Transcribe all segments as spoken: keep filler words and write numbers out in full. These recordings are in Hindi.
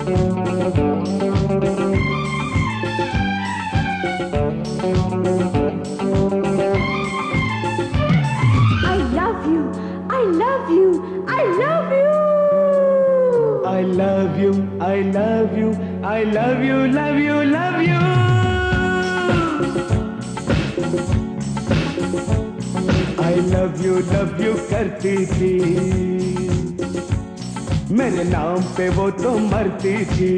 मेरे नाम पे वो तो मरती थी।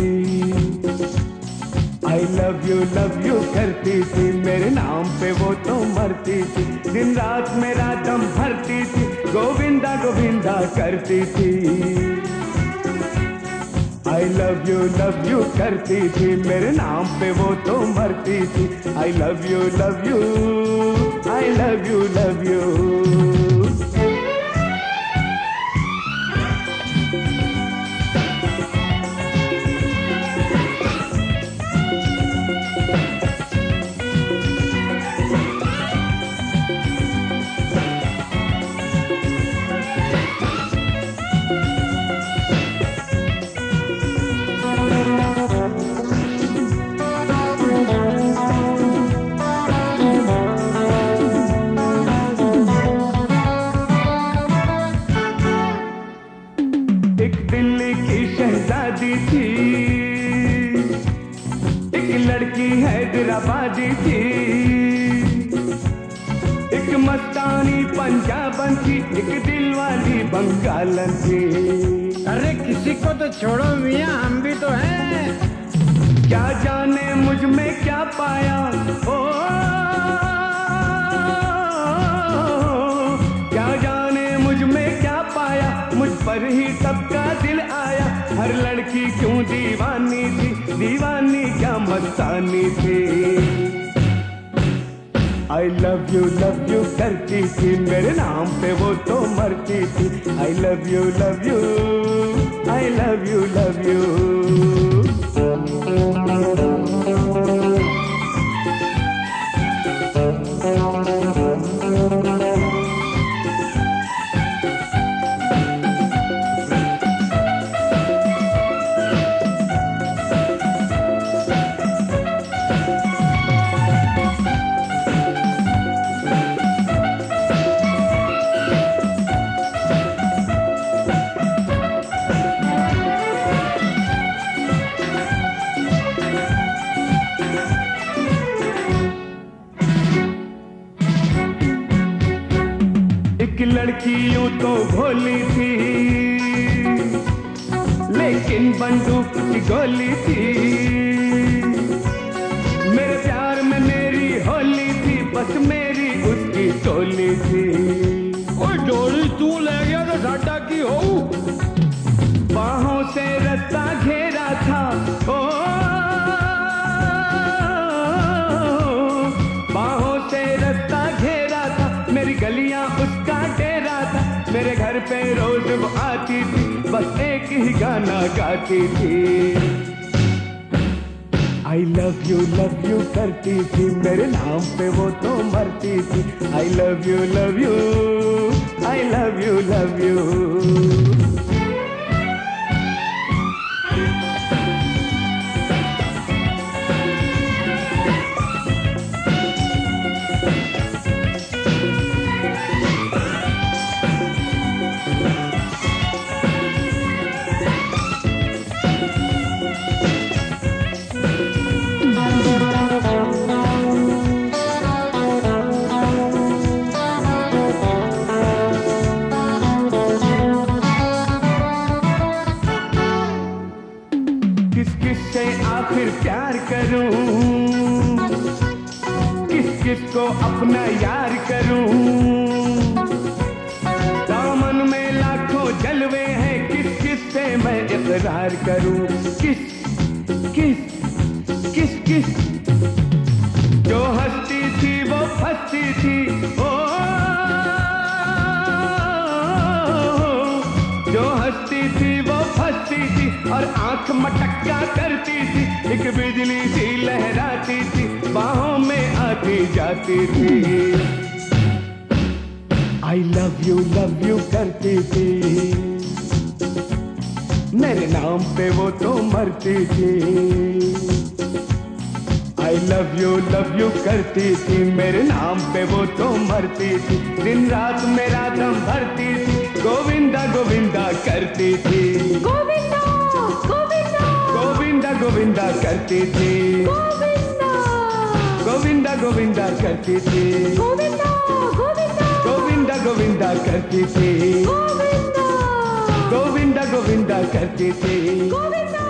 I love you love you करती थी, मेरे नाम पे वो तो मरती थी। दिन रात मेरा दम भरती थी, गोविंदा गोविंदा करती थी। I love you love you करती थी, मेरे नाम पे वो तो मरती थी। I love you love you, I love you love you. हैदराबादी थी, एक मस्तानी पंजाबन थी, एक दिल वाली बंगालन थी। अरे किसी को तो छोड़ो मियां, हम भी तो हैं। क्या जाने मुझ में क्या पाया, ओ क्या जाने मुझ में क्या पाया, मुझ पर ही सबका दिल आया। हर लड़की क्यों दीवानी थी, दीवानी क्या मस्तानी थी। I love you love you करती थी, मेरे नाम पे वो तो मरती थी। I love you love you, I love you love you. लड़कियों तो भोली थी, लेकिन बंदूक की गोली थी। मेरे प्यार में मेरी होली थी, बस मेरी उसकी टोली थी। ओए डोली तू ले गया तो साडा की हो। बाहों से रास्ता घेरा था, ओ बाहों से रास्ता घेरा था, मेरी गलियां उसका डेरा था। मेरे घर पे रोज वो आती थी, बस एक ही गाना गाती थी। I love you love you करती थी, मेरे नाम पे वो तो मरती थी। I love you love you, I love you love you. आखिर प्यार करूं, किस किस को अपना यार करूं। दामन में लाखों जलवे हैं, किस किस से मैं इकरार करूं। किस किस किस किस जो हंसती थी वो फंसती थी, ओ जो हंसती थी वो फंसती थी, और आंख मटक्का करती थी। एक बिजली सी लहराती थी, बाहों में आती जाती थी। I love you love you करती थी, मेरे नाम नाम पे वो तो मरती थी। I love you love you करती थी, मेरे नाम पे वो तो मरती थी। दिन रात मेरा दम भरती थी, गोविंदा गोविंदा करती थी। गोविंदा गोविंदा गोविंदा गोविंदा करती थी। गोविंदा गोविंदा गोविंदा करती थी। गोविंदा गोविंदा गोविंदा गोविंदा करती थी। गोविंदा गोविंदा गोविंदा करती थी। गोविंदा